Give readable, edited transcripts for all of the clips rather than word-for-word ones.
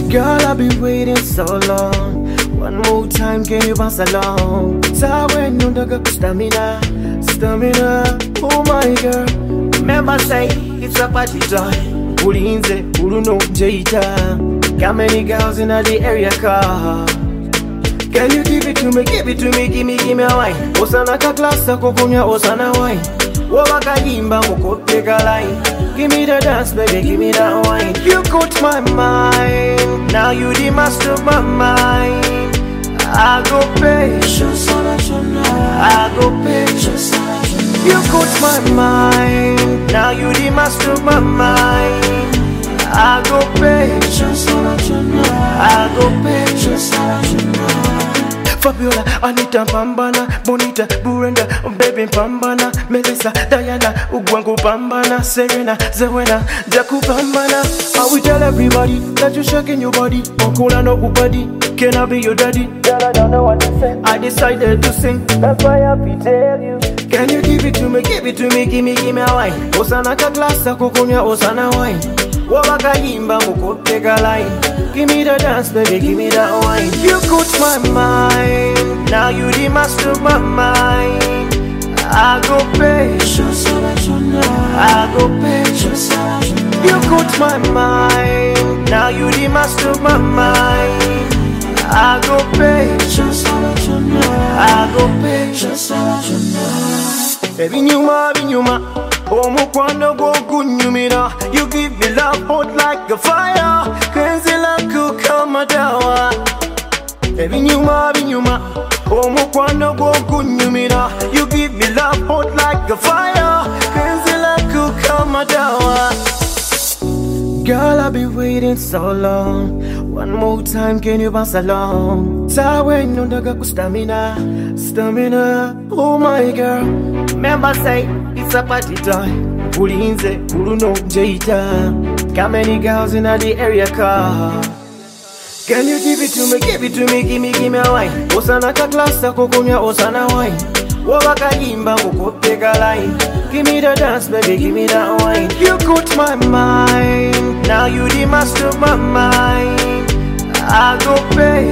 Girl, I've been waiting so long. One more time, can you pass along? Tawe nundaga stamina, stamina. Oh my girl, remember say it's a party time. Ulinze, uluno jeita. Got many girls in the area car. Can you give it to me, give it to me, give me a wine. Osana ka klasa kokunya osana wine. Wabaka yimba mukoteka line. Give me the dance, baby, give me that wine. You caught my mind, now you the master of my mind. I go pay, I go pay. You caught my mind, now you the master of my mind. I go pay, I go pay. Fabiola, Anita, Pambana, Bonita, Burenda, Baby Pambana, Melissa, Diana, Ugwangu Pambana, Serena, Zewena, Jaku Pambana. I will tell everybody that you're shaking your body. Uncle and nobody, can I be your daddy? Girl, I don't know what to say. I decided to sing, that's why I be tell you. Can you give it to me, give it to me, give me a wine. Osana ka klasa kokunya osana wine. Wabaka yimba mukoteka line. Give me the dance, baby, give me that wine. You caught my mind, now you the master of my mind. I go pay, I go pay. You caught my mind, now you the master of my mind. I go pay, I go pay. Baby nyuma, omukwano gwo kunyumira. You give me love hot like a fire. Kenzi lako kama dawa. Baby nyuma, omukwano gwo kunyumira. You give me love hot like a fire. Kenzi lako kama dawa. Girl, I've been waiting so long. One more time, can you pass along? Tawe nundaga stamina, stamina. Oh my girl, remember say it's a party time. Ulinze, uluno jeita. Got many girls in the area car. Can you give it to me, give it to me, give me a wine. Osana ka klasa kokunya osana wine. Wabaka yimba mukoteka line. Give me the dance, baby, give me that wine. You caught my mind, now you the master of my mind. I go pay,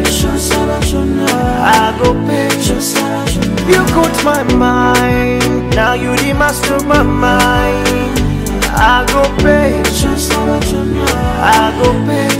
I go pay. You caught my mind, now you the master of my mind. I go pay, I go pay.